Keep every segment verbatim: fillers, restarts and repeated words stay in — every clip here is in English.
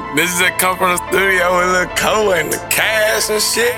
This is that come from the studio with Lil Cole and the cash and shit.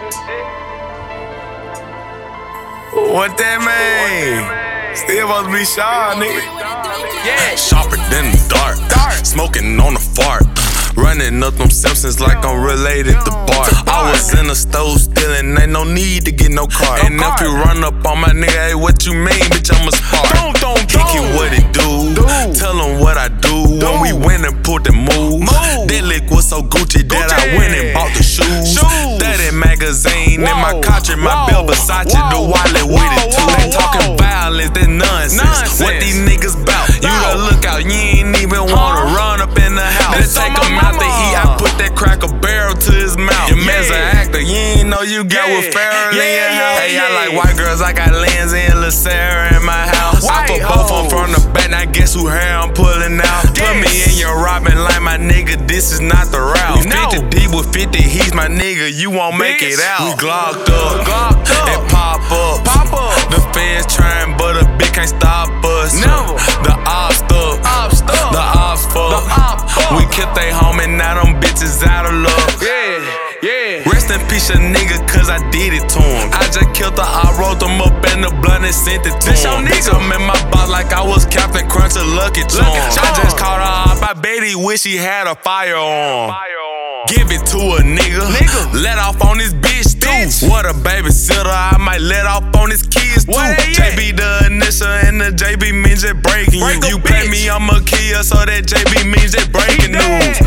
What that mean? Still supposed to be sharp, nigga. Yeah, sharper than the dark. Smoking on the fart. Running up them Simpsons like I'm related to Bart. I was in the stove stealing, ain't no need to get no car. And if you run up on my nigga, hey, what you mean, bitch, I'm a spark. Kick it, what it do? Tell him what I do. When we went and pulled the move, that lick was so Gucci that I went and bought the shoes. thirty magazine in my country, my belt Versace, the wallet with it too. They talking violence, that nonsense. What these niggas bout? You the lookout, you ain't even wanna run up in the house. Let's take him out to eat, I put that cracker barrel to his mouth. Your man's an actor, you ain't know you got with Farrell in your house. Hey, I like white girls, I got Lindsay and Lil Sarah in my house. I put both on from the back, now guess who hair I'm pulling out. Put me in your Robin like my nigga, this is not the route. fifty deep with fifty, he's my nigga, you won't make it out. We glocked up, glocked up, and pop up, pop up. The feds trying, but a bitch can't stop us. Never. The ops stuck, ops stuck, the ops fuck. We killed they homie, now them bitches out of luck. Yeah, yeah. Rest in peace, a nigga, cause I did it to him. I just killed the I wrote them up in the blunt and sent it to him. Bitch, I'm in my box like I was Captain Crunch a Lucky Charm. I just caught her up, I bet he wish he had a firearm. Give it to a nigga, nigga. Let off on this bitch too. Bitch. What a babysitter, I might let off on his kids too. J B the initial and the J B means just breaking Break you. You bitch. Pay me, I'm a kill, so that J B means just breaking news.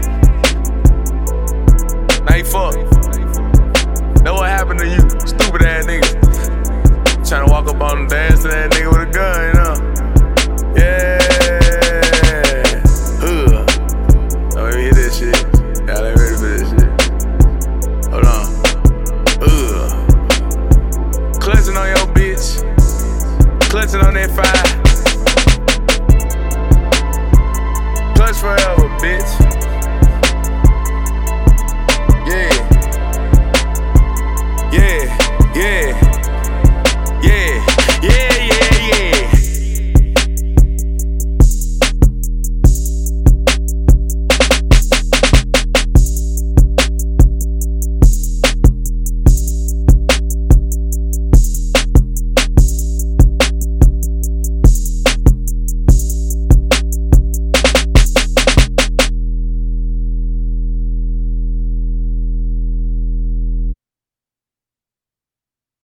Now you fuck. Know what happened to you, stupid ass nigga. Tryna walk up on him, dance to that nigga with a gun, you know? Yeah. Ugh. Let me hit that shit. Y'all ain't ready for this shit. Hold on. Ugh. Clutching on your bitch. Clutching on that fire. Clutch forever, bitch.